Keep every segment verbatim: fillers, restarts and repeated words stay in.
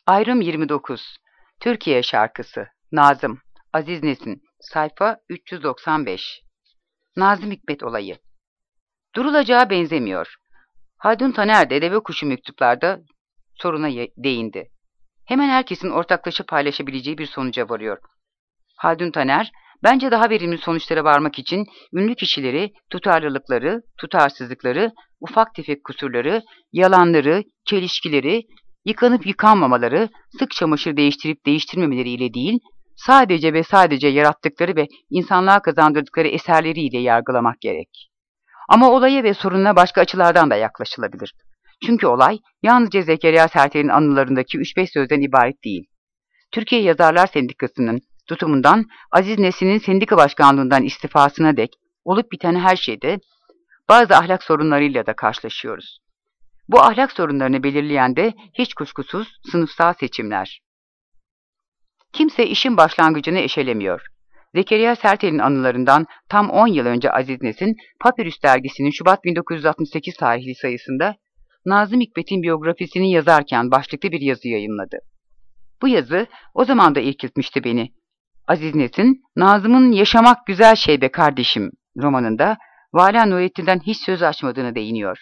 Ayrım yirmi dokuz. Türkiye şarkısı. Nazım. Aziz Nesin. Sayfa üç yüz doksan beş. Nazım Hikmet olayı. Durulacağı benzemiyor. Haldun Taner de Deve Kuşu mektuplarda soruna değindi. Hemen herkesin ortaklaşa paylaşabileceği bir sonuca varıyor. Haldun Taner, bence daha verimli sonuçlara varmak için ünlü kişileri, tutarlılıkları, tutarsızlıkları, ufak tefek kusurları, yalanları, çelişkileri, yıkanıp yıkanmamaları, sık çamaşır değiştirip değiştirmemeleriyle değil, sadece ve sadece yarattıkları ve insanlığa kazandırdıkları eserleriyle yargılamak gerek. Ama olaya ve sorununa başka açılardan da yaklaşılabilir. Çünkü olay yalnızca Zekeriya Sertel'in anılarındaki üç beş sözden ibaret değil. Türkiye Yazarlar Sendikası'nın tutumundan Aziz Nesin'in sendika başkanlığından istifasına dek olup biten her şeyde bazı ahlak sorunlarıyla da karşılaşıyoruz. Bu ahlak sorunlarını belirleyen de hiç kuşkusuz sınıfsal seçimler. Kimse işin başlangıcını eşelemiyor. Zekeriya Sertel'in anılarından tam on yıl önce Aziz Nesin, Papyrus dergisinin Şubat bin dokuz yüz altmış sekiz tarihli sayısında Nazım Hikmet'in biyografisini yazarken başlıklı bir yazı yayımladı. Bu yazı o zaman da irkiltmişti beni. Aziz Nesin, Nazım'ın Yaşamak Güzel Şey Be Kardeşim romanında Vala Nurettin'den hiç söz açmadığını değiniyor.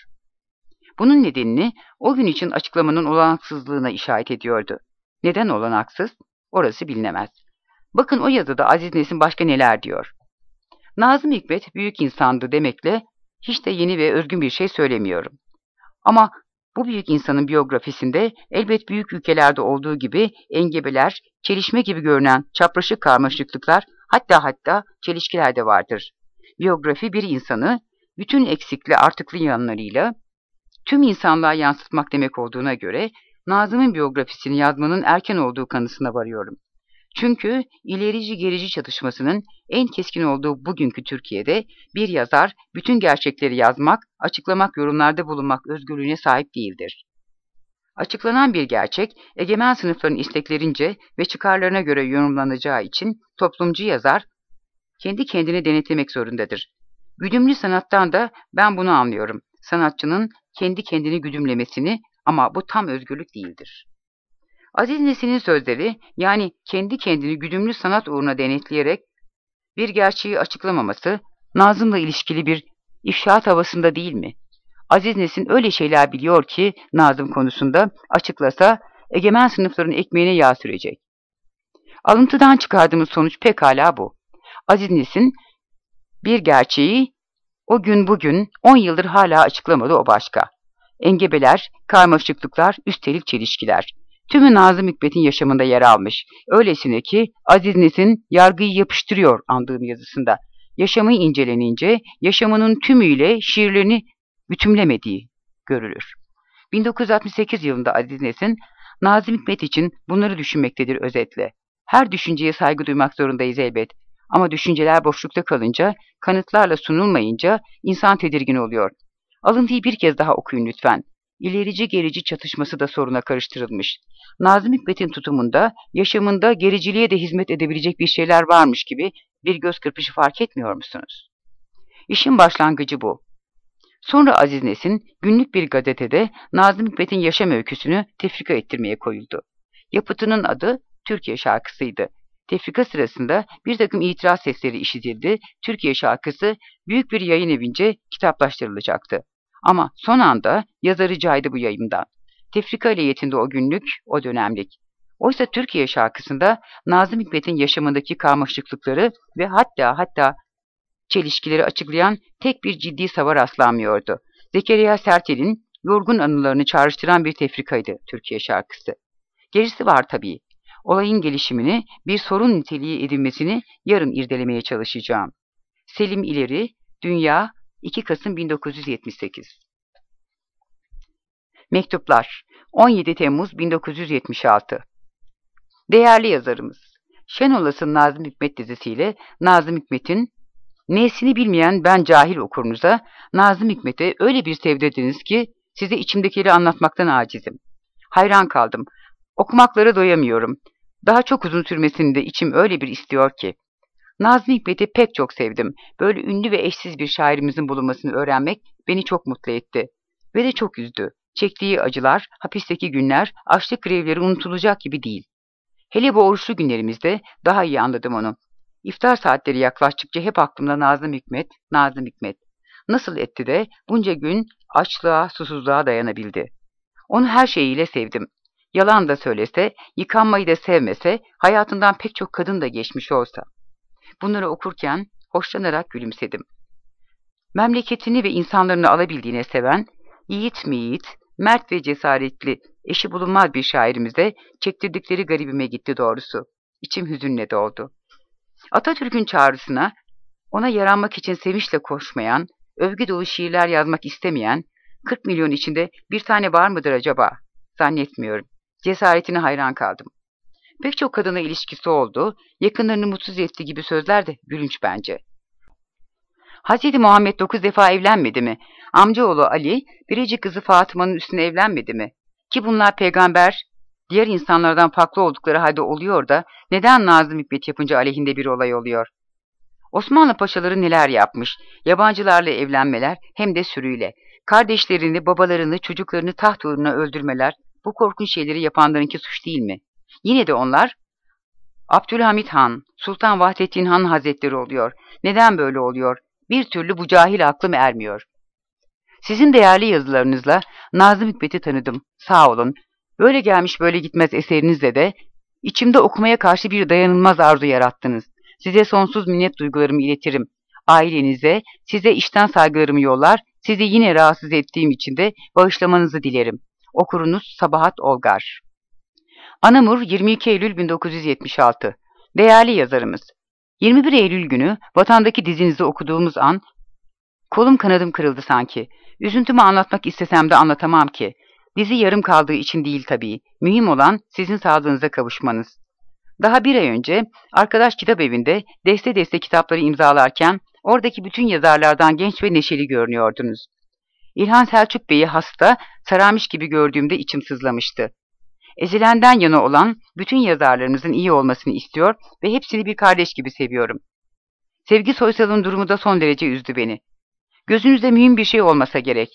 Bunun nedenini o gün için açıklamanın olanaksızlığına işaret ediyordu. Neden olanaksız? Orası bilinemez. Bakın o yazıda Aziz Nesin başka neler diyor. Nazım Hikmet büyük insandı demekle hiç de yeni ve özgün bir şey söylemiyorum. Ama bu büyük insanın biyografisinde elbet büyük ülkelerde olduğu gibi engebeler, çelişme gibi görünen çapraşık karmaşıklıklar, hatta hatta çelişkiler de vardır. Biyografi bir insanı bütün eksikli artıklı yanlarıyla tüm insanlığa yansıtmak demek olduğuna göre Nazım'ın biyografisini yazmanın erken olduğu kanısına varıyorum. Çünkü ilerici gerici çatışmasının en keskin olduğu bugünkü Türkiye'de bir yazar bütün gerçekleri yazmak, açıklamak, yorumlarda bulunmak özgürlüğüne sahip değildir. Açıklanan bir gerçek, egemen sınıfların isteklerince ve çıkarlarına göre yorumlanacağı için toplumcu yazar kendi kendini denetlemek zorundadır. Güdümlü sanattan da ben bunu anlıyorum. Sanatçının kendi kendini güdümlemesini, ama bu tam özgürlük değildir. Aziz Nesin'in sözleri, yani kendi kendini güdümlü sanat uğruna denetleyerek bir gerçeği açıklamaması, Nazım'la ilişkili bir ifşaat havasında değil mi? Aziz Nesin öyle şeyler biliyor ki Nazım konusunda açıklasa egemen sınıfların ekmeğine yağ sürecek. Alıntıdan çıkardığımız sonuç pekala bu. Aziz Nesin bir gerçeği o gün bugün on yıldır hala açıklamadı, o başka. Engebeler, karmaşıklıklar, üstelik çelişkiler. Tümü Nazım Hikmet'in yaşamında yer almış. Öylesine ki Aziz Nesin yargıyı yapıştırıyor andığım yazısında. Yaşamı incelenince yaşamının tümüyle şiirlerini bütünlemediği görülür. bin dokuz yüz altmış sekiz yılında Aziz Nesin, Nazım Hikmet için bunları düşünmektedir özetle. Her düşünceye saygı duymak zorundayız elbet. Ama düşünceler boşlukta kalınca, kanıtlarla sunulmayınca insan tedirgin oluyor. Alıntıyı bir kez daha okuyun lütfen. İlerici gerici çatışması da soruna karıştırılmış. Nazım Hikmet'in tutumunda, yaşamında gericiliğe de hizmet edebilecek bir şeyler varmış gibi bir göz kırpışı fark etmiyor musunuz? İşin başlangıcı bu. Sonra Aziz Nesin günlük bir gazetede Nazım Hikmet'in yaşam öyküsünü tefrika ettirmeye koyuldu. Yapıtının adı Türkiye şarkısıydı. Tefrika sırasında bir takım itiraz sesleri işitildi. Türkiye şarkısı büyük bir yayın evince kitaplaştırılacaktı. Ama son anda yazarı caydı bu yayımdan. Tefrika ile yetindi o günlük, o dönemlik. Oysa Türkiye şarkısında Nazım Hikmet'in yaşamındaki karmaşıklıkları ve hatta hatta çelişkileri açıklayan tek bir ciddi sava rastlanmıyordu. Zekeriya Sertel'in yorgun anılarını çağrıştıran bir tefrikaydı Türkiye şarkısı. Gerisi var tabii. Olayın gelişimini, bir sorun niteliği edinmesini yarın irdelemeye çalışacağım. Selim İleri, Dünya, iki Kasım bin dokuz yüz yetmiş sekiz. Mektuplar, on yedi Temmuz bin dokuz yüz yetmiş altı. Değerli yazarımız, Şenolas'ın Nazım Hikmet dizisiyle Nazım Hikmet'in N'sini bilmeyen ben cahil okurunuza Nazım Hikmet'e öyle bir sevdirdiniz ki size içimdekileri anlatmaktan acizim. Hayran kaldım. Okumaklara doyamıyorum. Daha çok uzun sürmesini de içim öyle bir istiyor ki. Nazım Hikmet'i pek çok sevdim. Böyle ünlü ve eşsiz bir şairimizin bulunmasını öğrenmek beni çok mutlu etti. Ve de çok üzdü. Çektiği acılar, hapisteki günler, açlık grevleri unutulacak gibi değil. Hele bu oruçlu günlerimizde daha iyi anladım onu. İftar saatleri yaklaştıkça hep aklımda Nazım Hikmet, Nazım Hikmet. Nasıl etti de bunca gün açlığa, susuzluğa dayanabildi. Onu her şeyiyle sevdim. Yalan da söylese, yıkanmayı da sevmese, hayatından pek çok kadın da geçmiş olsa. Bunları okurken hoşlanarak gülümsedim. Memleketini ve insanlarını alabildiğine seven, yiğit mi yiğit, mert ve cesaretli, eşi bulunmaz bir şairimize çektirdikleri garibime gitti doğrusu. İçim hüzünle doldu. Atatürk'ün çağrısına, ona yaranmak için sevinçle koşmayan, övgü dolu şiirler yazmak istemeyen, kırk milyon içinde bir tane var mıdır acaba? Zannetmiyorum. Cesaretine hayran kaldım. Pek çok kadına ilişkisi oldu, yakınlarını mutsuz etti gibi sözler de gülünç bence. Hazreti Muhammed dokuz defa evlenmedi mi? Amcaoğlu Ali, biricik kızı Fatıma'nın üstüne evlenmedi mi? Ki bunlar peygamber, diğer insanlardan farklı oldukları halde oluyor da, neden Nazım Hikmet yapınca aleyhinde bir olay oluyor? Osmanlı paşaları neler yapmış? Yabancılarla evlenmeler, hem de sürüyle. Kardeşlerini, babalarını, çocuklarını taht uğruna öldürmeler, bu korkunç şeyleri yapanlarınki suç değil mi? Yine de onlar, Abdülhamit Han, Sultan Vahdettin Han Hazretleri oluyor. Neden böyle oluyor? Bir türlü bu cahil aklım ermiyor. Sizin değerli yazılarınızla Nazım Hikmet'i tanıdım. Sağ olun. Böyle gelmiş böyle gitmez eserinizle de içimde okumaya karşı bir dayanılmaz arzu yarattınız. Size sonsuz minnet duygularımı iletirim. Ailenize, size içten saygılarımı yollar, sizi yine rahatsız ettiğim için de bağışlamanızı dilerim. Okurunuz Sabahat Olgar. Anamur yirmi iki Eylül bin dokuz yüz yetmiş altı. Değerli yazarımız. yirmi bir Eylül günü vatandaki dizinizi okuduğumuz an kolum kanadım kırıldı sanki. Üzüntümü anlatmak istesem de anlatamam ki. Dizi yarım kaldığı için değil tabii. Mühim olan sizin sağlığınıza kavuşmanız. Daha bir ay önce arkadaş kitap evinde deste deste kitapları imzalarken oradaki bütün yazarlardan genç ve neşeli görünüyordunuz. İlhan Selçuk Bey'i hasta, sararmış gibi gördüğümde içim sızlamıştı. Ezilenden yana olan bütün yazarlarınızın iyi olmasını istiyor ve hepsini bir kardeş gibi seviyorum. Sevgi Soysal'ın durumu da son derece üzdü beni. Gözünüzde mühim bir şey olmasa gerek.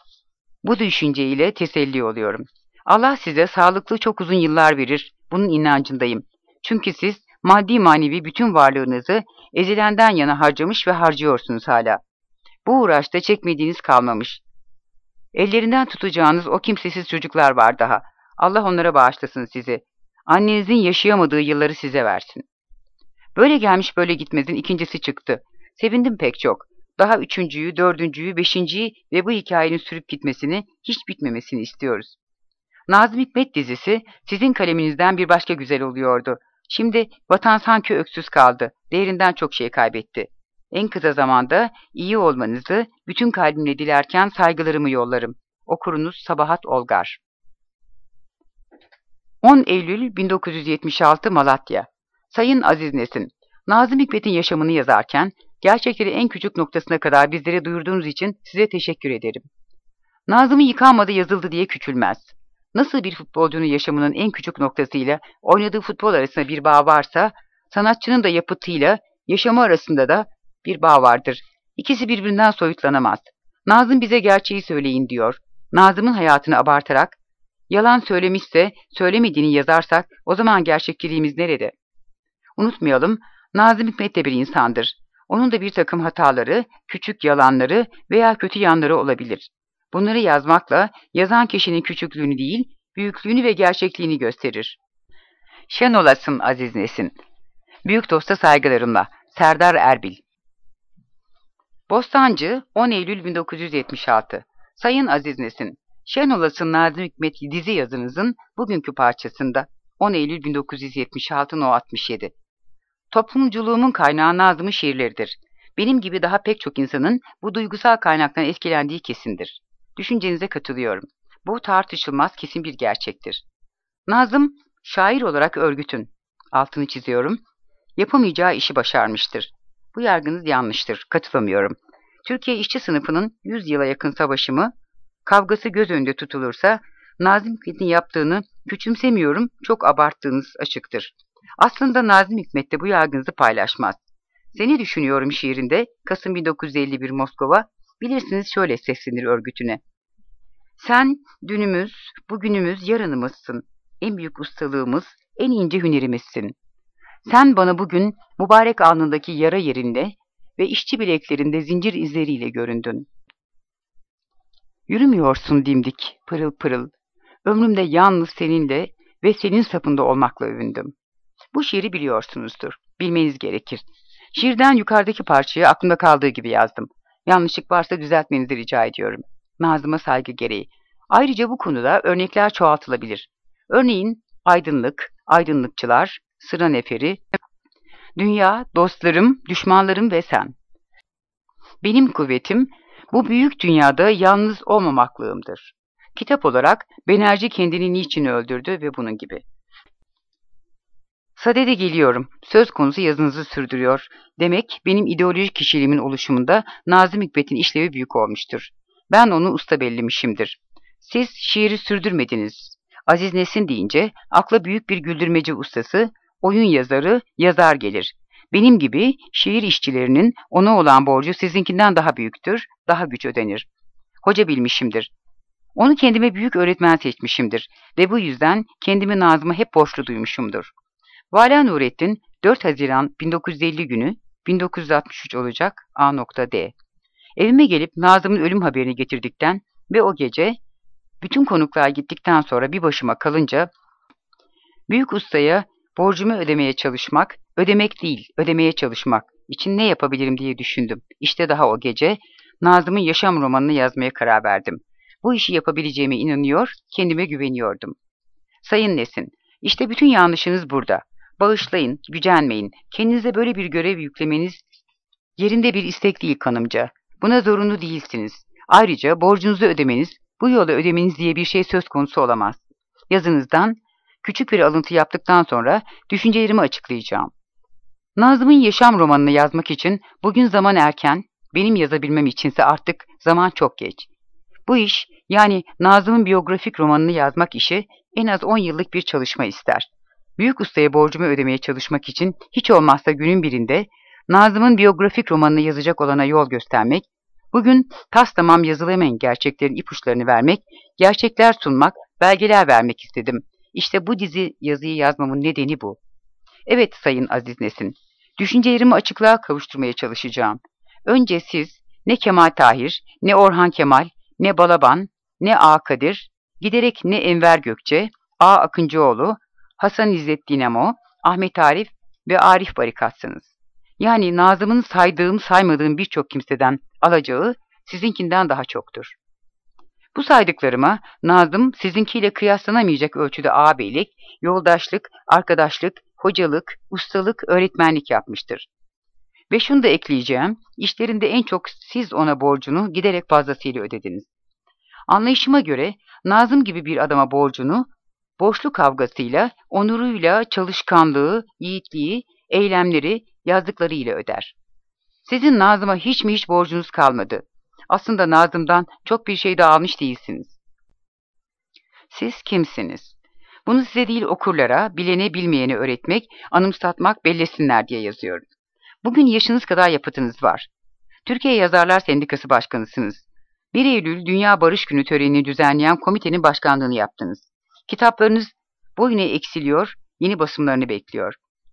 Bu düşünceyle teselli oluyorum. Allah size sağlıklı çok uzun yıllar verir, bunun inancındayım. Çünkü siz maddi manevi bütün varlığınızı ezilenden yana harcamış ve harcıyorsunuz hala. Bu uğraşta çekmediğiniz kalmamış. Ellerinden tutacağınız o kimsesiz çocuklar var daha. Allah onlara bağışlasın sizi. Annenizin yaşayamadığı yılları size versin. Böyle gelmiş böyle gitmezin ikincisi çıktı. Sevindim pek çok. Daha üçüncüyü, dördüncüyü, beşinciyi ve bu hikayenin sürüp gitmesini, hiç bitmemesini istiyoruz. Nazım Hikmet dizisi sizin kaleminizden bir başka güzel oluyordu. Şimdi vatan sanki öksüz kaldı. Değerinden çok şey kaybetti. En kısa zamanda iyi olmanızı bütün kalbimle dilerken saygılarımı yollarım. Okurunuz Sabahat Olgar. on Eylül bin dokuz yüz yetmiş altı Malatya. Sayın Aziz Nesin, Nazım Hikmet'in yaşamını yazarken gerçekleri en küçük noktasına kadar bizlere duyurduğunuz için size teşekkür ederim. Nazım'ın yıkanmadı yazıldı diye küçülmez. Nasıl bir futbolcunun yaşamının en küçük noktasıyla oynadığı futbol arasında bir bağ varsa, sanatçının da yapıtıyla yaşamı arasında da bir bağ vardır. İkisi birbirinden soyutlanamaz. Nazım bize gerçeği söyleyin diyor. Nazım'ın hayatını abartarak, yalan söylemişse söylemediğini yazarsak o zaman gerçekçiliğimiz nerede? Unutmayalım, Nazım Hikmet de bir insandır. Onun da bir takım hataları, küçük yalanları veya kötü yanları olabilir. Bunları yazmakla yazan kişinin küçüklüğünü değil, büyüklüğünü ve gerçekliğini gösterir. Şen olasın Aziz Nesin. Büyük dosta saygılarımla. Serdar Erbil. Bostancı, on Eylül bin dokuz yüz yetmiş altı. Sayın Aziz Nesin, şen olasın Nazım Hikmet dizi yazınızın bugünkü parçasında on Eylül bin dokuz yüz yetmiş altı No altmış yedi. Toplumculuğumun kaynağı Nazım'ın şiirleridir. Benim gibi daha pek çok insanın bu duygusal kaynaktan etkilendiği kesindir. Düşüncenize katılıyorum. Bu tartışılmaz kesin bir gerçektir. Nazım, şair olarak örgütün, altını çiziyorum, yapamayacağı işi başarmıştır. Bu yargınız yanlıştır, katılamıyorum. Türkiye işçi sınıfının yüz yıla yakın savaşımı, kavgası göz önünde tutulursa, Nazım Hikmet'in yaptığını küçümsemiyorum, çok abarttığınız açıktır. Aslında Nazım Hikmet de bu yargınızı paylaşmaz. Seni düşünüyorum şiirinde, Kasım bin dokuz yüz elli bir Moskova, bilirsiniz şöyle seslenir örgütüne. Sen dünümüz, bugünümüz, yarınımızsın. En büyük ustalığımız, en ince hünerimizsin. Sen bana bugün mübarek alnındaki yara yerinde ve işçi bileklerinde zincir izleriyle göründün. Yürümüyorsun dimdik, pırıl pırıl. Ömrümde yalnız seninle ve senin sapında olmakla övündüm. Bu şiiri biliyorsunuzdur. Bilmeniz gerekir. Şiirden yukarıdaki parçayı aklımda kaldığı gibi yazdım. Yanlışlık varsa düzeltmenizi rica ediyorum. Nazıma saygı gereği. Ayrıca bu konuda örnekler çoğaltılabilir. Örneğin aydınlık, aydınlıkçılar, sıra neferi, dünya, dostlarım, düşmanlarım ve sen. Benim kuvvetim bu büyük dünyada yalnız olmamaklığımdır. Kitap olarak Benerci kendini niçin öldürdü ve bunun gibi. Sadede geliyorum. Söz konusu yazınızı sürdürüyor. Demek benim ideolojik kişiliğimin oluşumunda Nazım Hikmet'in işlevi büyük olmuştur. Ben onu usta bellemişimdir. Siz şiiri sürdürmediniz. Aziz Nesin deyince akla büyük bir güldürmeci ustası, oyun yazarı, yazar gelir. Benim gibi şiir işçilerinin ona olan borcu sizinkinden daha büyüktür, daha güç ödenir. Hoca bilmişimdir. Onu kendime büyük öğretmen seçmişimdir ve bu yüzden kendimi Nazım'a hep borçlu duymuşumdur. Vala Nurettin dört Haziran bin dokuz yüz elli günü bin dokuz yüz altmış üç olacak A.D. Evime gelip Nazım'ın ölüm haberini getirdikten ve o gece bütün konuklar gittikten sonra bir başıma kalınca büyük ustaya borcumu ödemeye çalışmak, ödemek değil, ödemeye çalışmak için ne yapabilirim diye düşündüm. İşte daha o gece Nazım'ın yaşam romanını yazmaya karar verdim. Bu işi yapabileceğime inanıyor, kendime güveniyordum. Sayın Nesin, işte bütün yanlışınız burada. Bağışlayın, gücenmeyin. Kendinize böyle bir görev yüklemeniz yerinde bir istek değil kanımca. Buna zorunlu değilsiniz. Ayrıca borcunuzu ödemeniz, bu yola ödemeniz diye bir şey söz konusu olamaz. Yazınızdan küçük bir alıntı yaptıktan sonra düşüncelerimi açıklayacağım. Nazım'ın yaşam romanını yazmak için bugün zaman erken, benim yazabilmem içinse artık zaman çok geç. Bu iş, yani Nazım'ın biyografik romanını yazmak işi en az on yıllık bir çalışma ister. Büyük ustaya borcumu ödemeye çalışmak için hiç olmazsa günün birinde Nazım'ın biyografik romanını yazacak olana yol göstermek, bugün tas tamam yazılamayan gerçeklerin ipuçlarını vermek, gerçekler sunmak, belgeler vermek istedim. İşte bu dizi yazıyı yazmamın nedeni bu. Evet Sayın Aziz Nesin, düşüncelerimi açıklığa kavuşturmaya çalışacağım. Önce siz ne Kemal Tahir, ne Orhan Kemal, ne Balaban, ne A. Kadir, giderek ne Enver Gökçe, A. Akıncıoğlu, Hasan İzzet Dinamo, Ahmet Arif ve Arif Barikat'sınız. Yani Nazım'ın saydığım saymadığım birçok kimseden alacağı sizinkinden daha çoktur. Bu saydıklarıma Nazım sizinkiyle kıyaslanamayacak ölçüde ağabeylik, yoldaşlık, arkadaşlık, hocalık, ustalık, öğretmenlik yapmıştır. Ve şunu da ekleyeceğim, işlerinde en çok siz ona borcunu giderek fazlasıyla ödediniz. Anlayışıma göre Nazım gibi bir adama borcunu, borçlu kavgasıyla, onuruyla, çalışkanlığı, yiğitliği, eylemleri, yazdıklarıyla öder. Sizin Nazım'a hiç mi hiç borcunuz kalmadı? Aslında Nazım'dan çok bir şey de almış değilsiniz. Siz kimsiniz? Bunu size değil okurlara, bilene bilmeyene öğretmek, anımsatmak, bellesinler diye yazıyorum. Bugün yaşınız kadar yapıtınız var. Türkiye Yazarlar Sendikası Başkanısınız. bir Eylül Dünya Barış Günü törenini düzenleyen komitenin başkanlığını yaptınız. Kitaplarınız boyuna eksiliyor, yeni basımlarını bekliyor.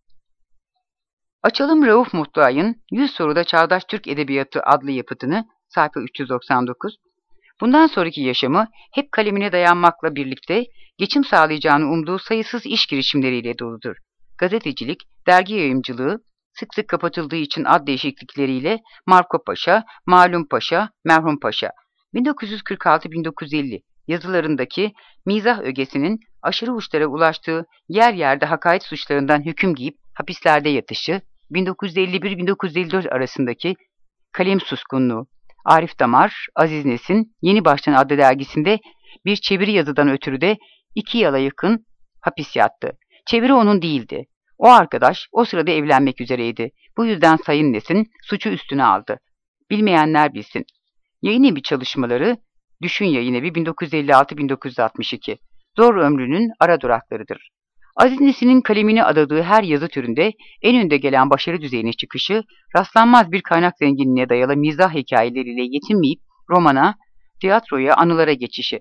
Açalım Rauf Mutluay'ın yüz Soruda Çağdaş Türk Edebiyatı adlı yapıtını, sayfa üç yüz doksan dokuz. Bundan sonraki yaşamı hep kalemine dayanmakla birlikte geçim sağlayacağını umduğu sayısız iş girişimleriyle doludur. Gazetecilik, dergi yayımcılığı, sık sık kapatıldığı için ad değişiklikleriyle Marco Paşa, Malum Paşa, Merhum Paşa, bin dokuz yüz kırk altı bin dokuz yüz elli yazılarındaki mizah ögesinin aşırı uçlara ulaştığı yer yerde hakaret suçlarından hüküm giyip hapislerde yatışı, bin dokuz yüz elli bir bin dokuz yüz elli dört arasındaki kalem suskunluğu, Arif Damar, Aziz Nesin, Yeni Baştan adlı dergisinde bir çeviri yazıdan ötürü de iki yıla yakın hapis yattı. Çeviri onun değildi. O arkadaş o sırada evlenmek üzereydi. Bu yüzden Sayın Nesin suçu üstüne aldı. Bilmeyenler bilsin. Yayın evi çalışmaları, Düşün Yayın Evi bin dokuz yüz elli altı bin dokuz yüz altmış iki. Zor ömrünün ara duraklarıdır. Aziz Nesin'in kalemini adadığı her yazı türünde en önde gelen başarı düzeyine çıkışı, rastlanmaz bir kaynak zenginliğine dayalı mizah hikayeleriyle yetinmeyip romana, tiyatroya, anılara geçişi.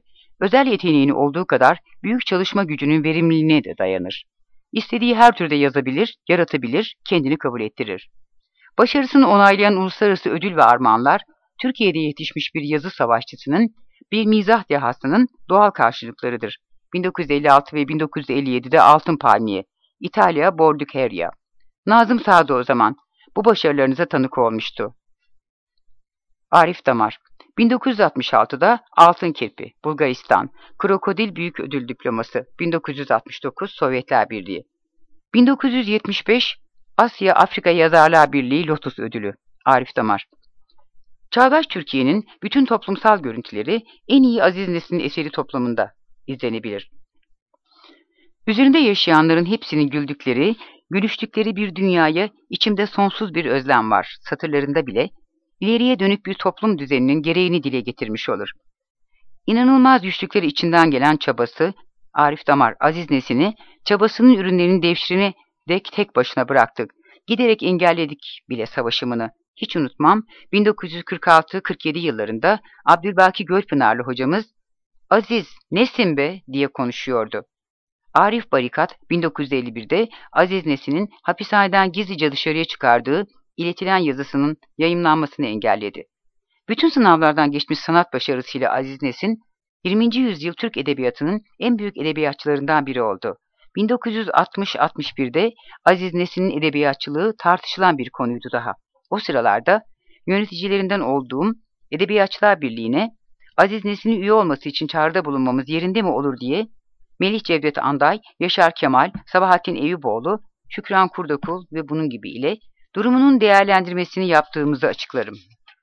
Özel yeteneğinin olduğu kadar büyük çalışma gücünün verimliliğine de dayanır. İstediği her türde yazabilir, yaratabilir, kendini kabul ettirir. Başarısını onaylayan uluslararası ödül ve armağanlar, Türkiye'de yetişmiş bir yazı savaşçısının, bir mizah dehasının doğal karşılıklarıdır. bin dokuz yüz elli altı ve bin dokuz yüz elli yedi'de Altın Palmiye, İtalya Bordighera. Nazım Sağdı o zaman. Bu başarılarınıza tanık olmuştu. Arif Damar, bin dokuz yüz altmış altı'da Altın Kirpi, Bulgaristan, Krokodil Büyük Ödül Diploması, bin dokuz yüz altmış dokuz Sovyetler Birliği. bin dokuz yüz yetmiş beş Asya Afrika Yazarlar Birliği Lotus Ödülü, Arif Damar. Çağdaş Türkiye'nin bütün toplumsal görüntüleri en iyi Aziz Nesin'in eseri toplamında izlenebilir. Üzerinde yaşayanların hepsinin güldükleri, gülüştükleri bir dünyaya içimde sonsuz bir özlem var satırlarında bile, ileriye dönük bir toplum düzeninin gereğini dile getirmiş olur. İnanılmaz güçlükleri içinden gelen çabası, Arif Damar, Aziz Nesin'i çabasının ürünlerinin devşirine dek tek başına bıraktık. Giderek engelledik bile savaşımını. Hiç unutmam, bin dokuz yüz kırk altı kırk yedi yıllarında Abdülbaki Gölpınarlı hocamız, "Aziz, nesin be?" diye konuşuyordu. Arif Barikat, bin dokuz yüz elli bir'de Aziz Nesin'in hapishaneden gizlice dışarıya çıkardığı iletilen yazısının yayımlanmasını engelledi. Bütün sınavlardan geçmiş sanat başarısıyla Aziz Nesin, yirminci yüzyıl Türk edebiyatının en büyük edebiyatçılarından biri oldu. bin dokuz yüz altmış altmış bir'de Aziz Nesin'in edebiyatçılığı tartışılan bir konuydu daha. O sıralarda yöneticilerinden olduğum Edebiyatçılar Birliği'ne Aziz Nesin'in üye olması için çağrıda bulunmamız yerinde mi olur diye Melih Cevdet Anday, Yaşar Kemal, Sabahattin Eyüboğlu, Şükran Kurdakul ve bunun gibi ile durumunun değerlendirmesini yaptığımızı açıklarım.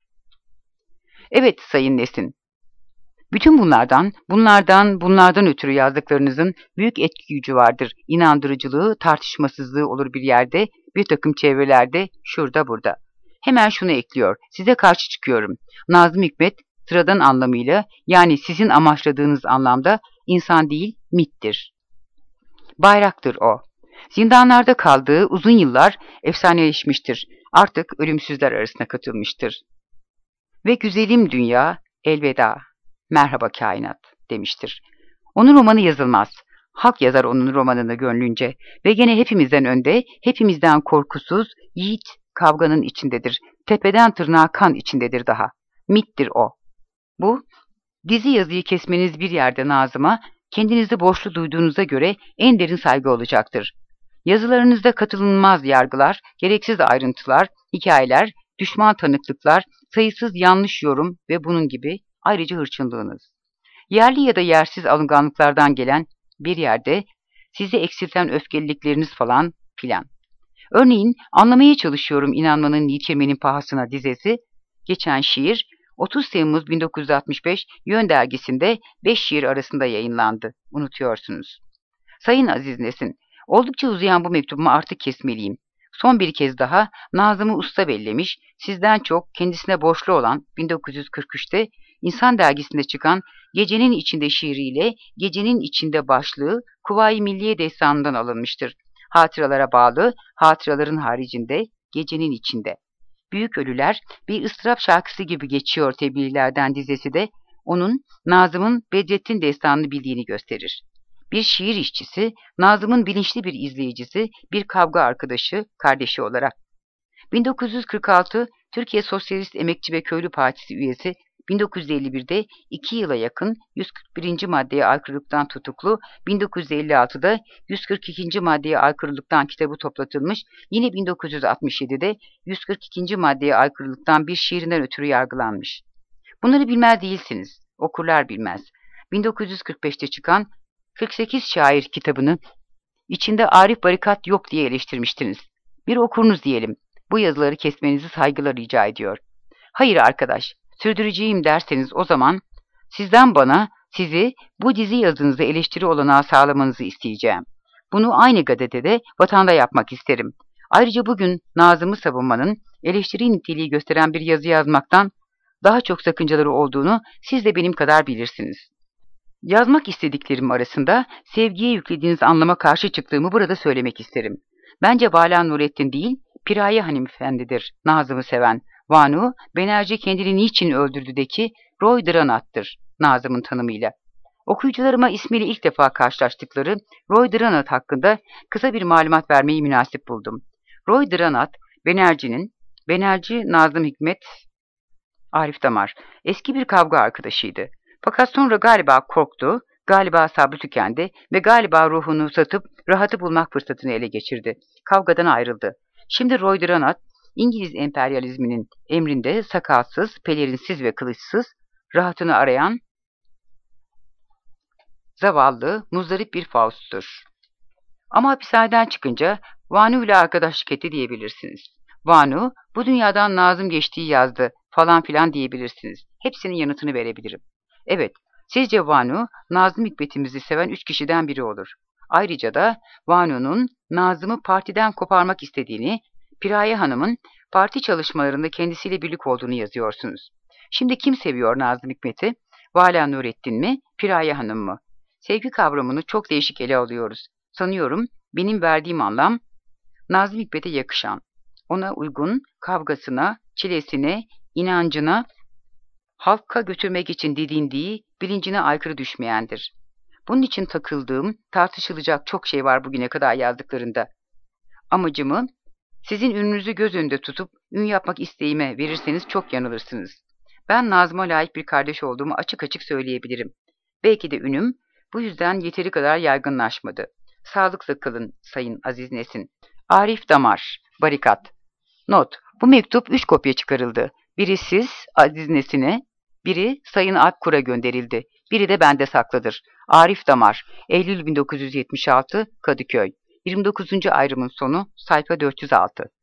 Evet Sayın Nesin, bütün bunlardan, bunlardan, bunlardan ötürü yazdıklarınızın büyük etki gücü vardır. İnandırıcılığı, tartışmasızlığı olur bir yerde, bir takım çevrelerde, şurada burada. Hemen şunu ekliyor, size karşı çıkıyorum. Nazım Hikmet, sıradan anlamıyla, yani sizin amaçladığınız anlamda insan değil, mittir. Bayraktır o. Zindanlarda kaldığı uzun yıllar efsaneleşmiştir. Artık ölümsüzler arasına katılmıştır. Ve güzelim dünya, elveda, merhaba kainat demiştir. Onun romanı yazılmaz. Halk yazar onun romanını gönlünce ve gene hepimizden önde, hepimizden korkusuz, yiğit kavganın içindedir. Tepeden tırnağa kan içindedir daha. Mittir o. Bu, dizi yazıyı kesmeniz bir yerde Nazım'a, kendinizi borçlu duyduğunuza göre en derin saygı olacaktır. Yazılarınızda katılınmaz yargılar, gereksiz ayrıntılar, hikayeler, düşman tanıklıklar, sayısız yanlış yorum ve bunun gibi ayrıca hırçınlığınız. Yerli ya da yersiz alınganlıklardan gelen bir yerde sizi eksilten öfkelilikleriniz falan filan. Örneğin anlamaya çalışıyorum inanmanın yitirmenin pahasına dizesi, geçen şiir otuz Temmuz bin dokuz yüz altmış beş Yön dergisinde beş şiir arasında yayınlandı. Unutuyorsunuz. Sayın Aziz Nesin, oldukça uzayan bu mektubumu artık kesmeliyim. Son bir kez daha Nazım'ı usta bellemiş, sizden çok kendisine borçlu olan bin dokuz yüz kırk üç'te İnsan dergisinde çıkan Gecenin İçinde şiiriyle Gecenin İçinde başlığı Kuvayi Milliye Destanı'ndan alınmıştır. Hatıralara bağlı, hatıraların haricinde, gecenin içinde. Büyük Ölüler bir ıstırap şarkısı gibi geçiyor tebliğlerden dizesi de onun Nazım'ın Bedrettin Destanı'nı bildiğini gösterir. Bir şiir işçisi, Nazım'ın bilinçli bir izleyicisi, bir kavga arkadaşı, kardeşi olarak. bin dokuz yüz kırk altı Türkiye Sosyalist Emekçi ve Köylü Partisi üyesi, bin dokuz yüz elli bir'de iki yıla yakın yüz kırk birinci maddeye aykırılıktan tutuklu, bin dokuz yüz elli altı'da yüz kırk ikinci maddeye aykırılıktan kitabı toplatılmış, yine bin dokuz yüz altmış yedi'de yüz kırk ikinci maddeye aykırılıktan bir şiirinden ötürü yargılanmış. Bunları bilmez değilsiniz, okurlar bilmez. bin dokuz yüz kırk beş'te çıkan kırk sekiz şair kitabını içinde Arif Barikat yok diye eleştirmiştiniz. Bir okurunuz diyelim, bu yazıları kesmenizi saygıyla rica ediyor. Hayır arkadaş, sürdüreceğim derseniz o zaman sizden bana, sizi bu dizi yazınızı eleştiri olanağı sağlamanızı isteyeceğim. Bunu aynı gazetede, vatanda yapmak isterim. Ayrıca bugün Nazım'ı savunmanın eleştiri niteliği gösteren bir yazı yazmaktan daha çok sakıncaları olduğunu siz de benim kadar bilirsiniz. Yazmak istediklerim arasında sevgiye yüklediğiniz anlama karşı çıktığımı burada söylemek isterim. Bence Bala Nurettin değil, Piraye hanımefendidir Nazım'ı seven. Vanu, Benerce kendini niçin öldürdü'deki Roy Dranat'tır Nazım'ın tanımıyla. Okuyucularıma ismiyle ilk defa karşılaştıkları Roy Dranat hakkında kısa bir malumat vermeyi münasip buldum. Roy Dranat, Benerci'nin, Benerci Nazım Hikmet, Arif Damar, eski bir kavga arkadaşıydı. Fakat sonra galiba korktu, galiba sabrı tükendi ve galiba ruhunu satıp rahatı bulmak fırsatını ele geçirdi. Kavgadan ayrıldı. Şimdi Roy Dranat, İngiliz emperyalizminin emrinde sakalsız, pelerinsiz ve kılıçsız, rahatını arayan zavallı, muzdarip bir Faust'tur. Ama hapishaneden çıkınca Vanu ile arkadaşlık etti diyebilirsiniz. Vanu, bu dünyadan Nazım geçtiği yazdı falan filan diyebilirsiniz. Hepsinin yanıtını verebilirim. Evet, sizce Vanu, Nazım Hikmet'imizi seven üç kişiden biri olur. Ayrıca da Vanu'nun Nazım'ı partiden koparmak istediğini, Piraye Hanım'ın parti çalışmalarında kendisiyle birlik olduğunu yazıyorsunuz. Şimdi kim seviyor Nazım Hikmet'i? Vala Nurettin mi, Piraye Hanım mı? Sevgi kavramını çok değişik ele alıyoruz. Sanıyorum benim verdiğim anlam Nazım Hikmet'e yakışan, ona uygun, kavgasına, çilesine, inancına, halka götürmek için didindiği, bilincine aykırı düşmeyendir. Bunun için takıldığım, tartışılacak çok şey var bugüne kadar yazdıklarında. Amacımı sizin ününüzü göz önünde tutup ün yapmak isteğime verirseniz çok yanılırsınız. Ben Nazım'a layık bir kardeş olduğumu açık açık söyleyebilirim. Belki de ünüm bu yüzden yeteri kadar yaygınlaşmadı. Sağlıkla kalın Sayın Aziz Nesin. Arif Damar, Barikat. Not: bu mektup üç kopya çıkarıldı. Biri siz Aziz Nesin'e, biri Sayın Akkur'a gönderildi. Biri de bende saklıdır. Arif Damar, Eylül bin dokuz yüz yetmiş altı, Kadıköy. yirmi dokuzuncu ayrımın sonu, sayfa dört yüz altı.